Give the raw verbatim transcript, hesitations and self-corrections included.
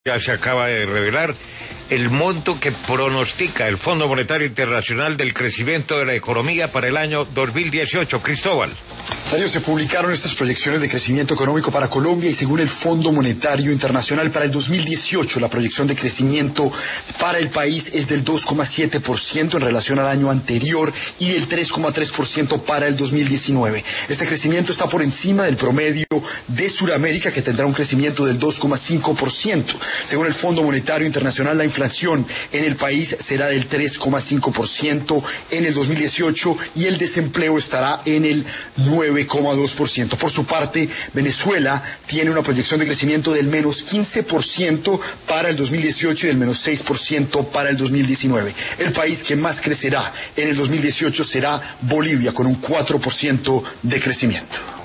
Ya se acaba de revelar el monto que pronostica el Fondo Monetario Internacional del crecimiento de la economía para el año dos mil dieciocho. Cristóbal. Ellos se publicaron estas proyecciones de crecimiento económico para Colombia y según el Fondo Monetario Internacional para el dos mil dieciocho la proyección de crecimiento para el país es del dos coma siete por ciento en relación al año anterior y del tres coma tres por ciento para el dos mil diecinueve. Este crecimiento está por encima del promedio de Sudamérica, que tendrá un crecimiento del dos coma cinco por ciento. Según el Fondo Monetario Internacional, la inflación en el país será del tres coma cinco por ciento en el dos mil dieciocho y el desempleo estará en el nueve coma dos por ciento. Por su parte, Venezuela tiene una proyección de crecimiento del menos quince por ciento para el dos mil dieciocho y del menos seis por ciento para el dos mil diecinueve. El país que más crecerá en el dos mil dieciocho será Bolivia, con un cuatro por ciento de crecimiento.